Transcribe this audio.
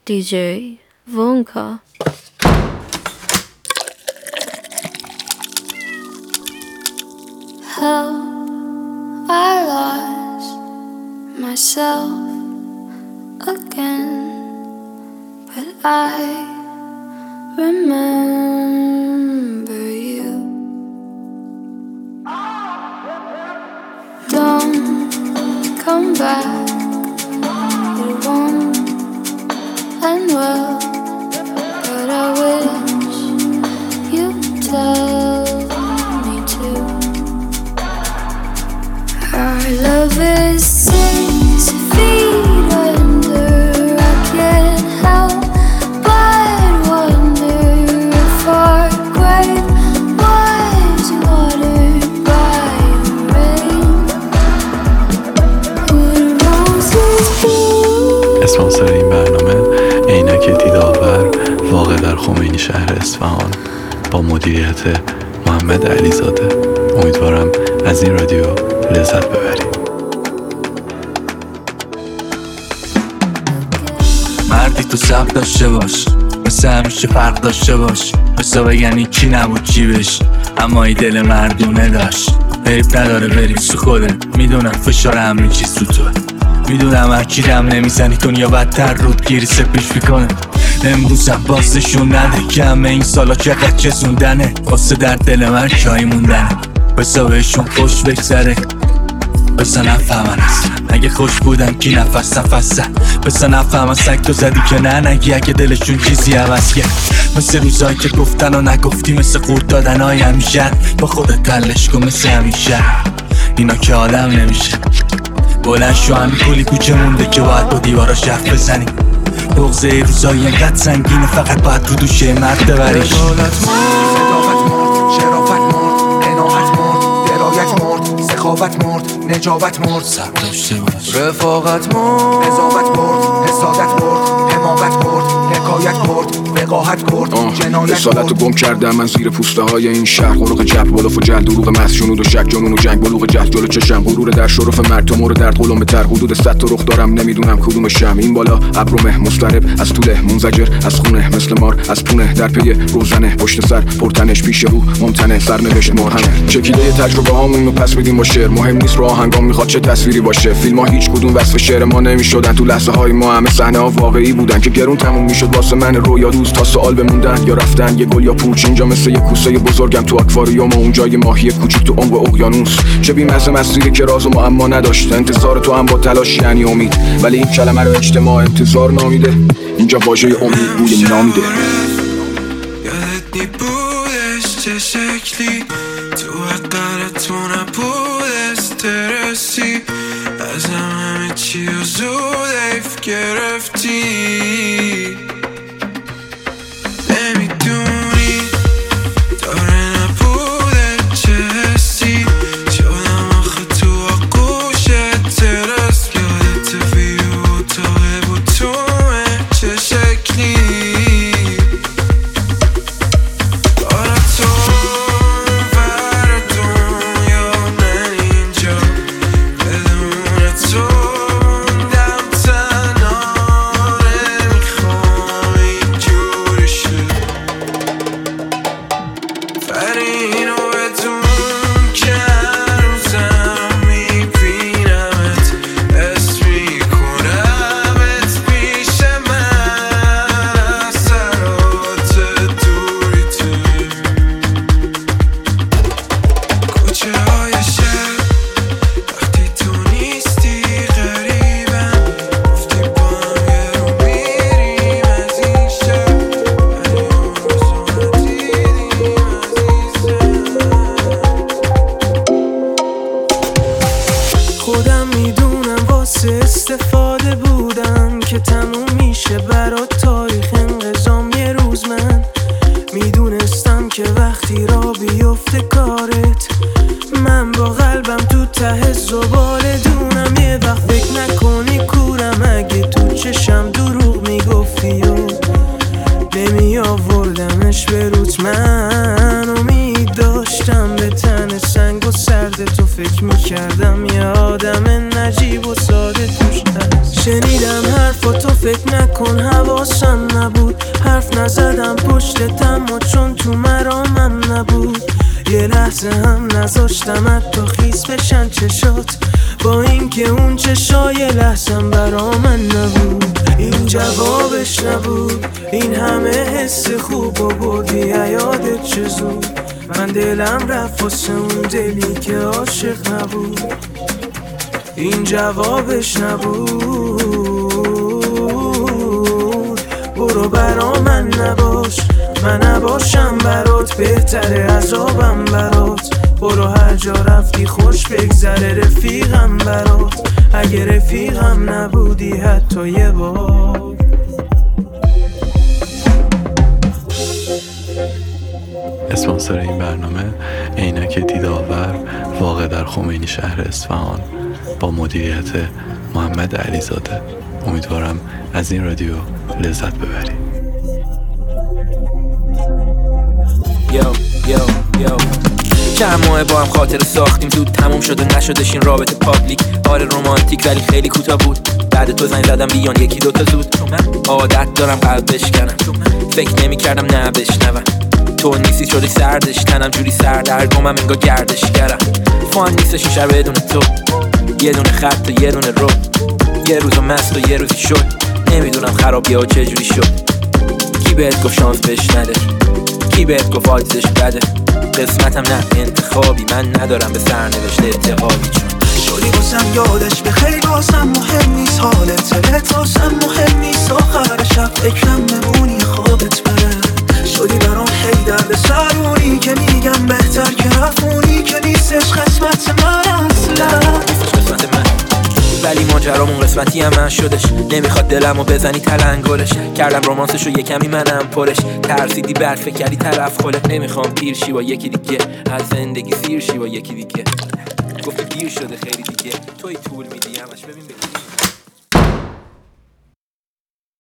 DJ Wonka. How I lost myself again, but I remember you. Don't come back, it won't end well, but I wish you'd tell me to. Our love is 6 feet under. I can't help but wonder if our grave was watered by the rain. Would roses bloom? اسپانسر این برنامه عینک دیدآور واقع در خمینی شهر اصفهان با مدیریت محمد علیزاده. امیدوارم از این رادیو لذت ببرید. مردی تو صبر داشته باش، مثل همیشه فرق داشته باش، بسا بگن کی نبود چی بش، اما ای دل مردونه داشت. حیف نداره بریم سو خوده، میدونم فشار همه چیز تو توه، میدونم هرکی دم نمیزنی دنیا بدتر رود گیری سپیش میکنه. امروزم بازشون نده که همه این سالا چقدر چسوندنه، واسه در دل من جایی موندنه. بسا بهشون خوش بگذره، بسا نفهمن اصلا اگه خوش بودن کی نفس نفسن، بسا نفهمن سگ تو زدی که نه نگی اگه دلشون چیزی عوض کرد. مثل روزایی که گفتن و نگفتی، مثل قورت دادن های همیشه، با خودت تلش کن مثل همیشه. اینا که آدم نمیشه، بلند شو همین کلی کوچه مونده که باید با دیوارا شرف بزنی. بغضه روزایی اینقدر سنگینه فقط باید رو دوشه مرد ببریش. صداقت مرد، شرافت مرد، قناعت مرد، درایت مرد، سخاوت مرد، نجابت مرد، صبر داشته باش، رفاقت مرد، قضاوت مرد، حسادت مرد، حماقت مرد، حکایت مرد، وقاحت مرد، جنایت رسالت رو گم کردم من زیر پوسته های این شهر. غرق جب بالا و جل، دروغ محض، شنود و شک، جنون و جنگ، بلوغ جهل جلو چشم، غرور در شرف مرد، تو مورد درد قلم بتر، حدود 100 تا رخ دارم نمیدونم کدومشم. این بالا ابرومه مضطرب، از طوله منزجر، از خونه مثل مار، از پونه در پی روزنه، پشت سر پرتنش، پیش رو ممتنه، سرنوشت مرهمه. چکیده تجربه هامون رو پس بدیم با شعر، مهم نیست رو آهنگام میخواد چه تصویری باشه. فیلم ها هیچ کدوم وصف شعر ما نمیشدن، تو لحظه های ما همه صحنه ها واقعی بودن که گرون تموم میشد واسه من رویا روز تا سوال بموندن یا رفتن. یه گل یا پوچ اینجا مثل یه کوسه بزرگم تو آکواریوم، و اونجا یه ماهی کوچیک تو عمق اقیانوس. چه بی‌مزه مسیری که راز و معما نداشت، انتظار تو هم با تلاش یعنی امید، ولی این کلمه رو اجتماع انتظار نامیده. اینجا واژه امید بوی نامیده. یادت بودش چه شکلی تو عقلت تو نبود استرسی، ازم همه چی رو زود ایف گرفتی. نمیدونی داره نبوده چه حسی، شدم آخه تو آغوشت ترس. یادت ویو اتاقه بود تومه چه شکلی، بارا تو ور دنیا من اینجا، بدون تو موندم تنها، نمیخوام اینجوری شه. فرینو بدون که هنوزم میبینمت، حس میکنمت پیش من، اثرات دوری توی کوچه های شهر. وقتی تو نیستی غریبم، گفتی با هم یه رو میریم از این شهر، ولی اون روزو ندیدیم عزیزم. خودم میدونم واسه استفاده بودم که تموم میشه برات تاریخ انقضام یه روز. من میدونستم که وقتی را بیفته کارت، من با قلبم تو ته زباله دونم. یه وقت فکر نکنی کورم اگه تو چشم دروغ میگفتی و نمی آوردمش به روت. من امید داشتم به تن سنگ و سرد تو، فکر میکردم یه آدم نجیب و ساده توش هست. شنیدم حرفاتو فکر نکن حواسم نبود، حرف نزدم پشتت اما چون تو مرامم نبود. یه لحظه هم نذاشتم حتی خیس بشن چشات، با اینکه اون چشای لحظم برا من نبود. این جوابش نبود، این همه حس خوب و بردی یادت چه زود. من دلم رفت واسه اون دلی که عاشق نبود. این جوابش نبود. برو برا من نباش، من نباشم برات بهتره عذابم برات. برو هر جا رفتی خوش بگذره رفیقم برات، اگه رفیقم نبودی حتی یه بار. اسپانسر این برنامه عینک دیدآور واقع در خمینی شهر اصفهان با مدیریت محمد علیزاده. امیدوارم از این رادیو لذت ببری. چند ماه با هم خاطر ساختیم، زود تموم شد و نشدش این رابطه پابلیک. آره رومانتیک ولی خیلی کوتاه بود. بعد تو زنگ زدم بیان یکی دوتا زود. عادت دارم قلب بشکنم، فکر نمی کردم نه بشنوم. تو نیستی شدی سردش، تنم جوری سردرگمم انگار گردشگرم. فان نیستش این شهر بدون تو، یه دونه خط و یه دونه رو. یه روزو مست و یه روزی شد، نمیدونم خرابیه ها چجوری شد. کی بهت گفت شانس بهش نده، کی بهت گفت آدیزش بده. قسمتم نه انتخابی، من ندارم به سرنوشت اعتقادی. چون شدی باسم یادش به خیلی باسم مهم نیست، حالت تلت واسم مهم نیست. آخر شب فکرم نمونی خوابت بره. شدی برام هی درد سرونی که میگم بهتر که رفونی، که نیستش قسمت من اصلا. قسمت من ولی ماجرامون قسمتی هم من شدش. نمیخواد دلمو بزنی تلنگرش، کردم رومانسشو یه کمی منم پرش. ترسیدی برفه کردی طرف خله. نمیخوام پیر شی با یکی دیگه، از زندگی سیر شی با یکی دیگه. گفتی دیر شده خیلی دیگه، توی طول میدی همش ببین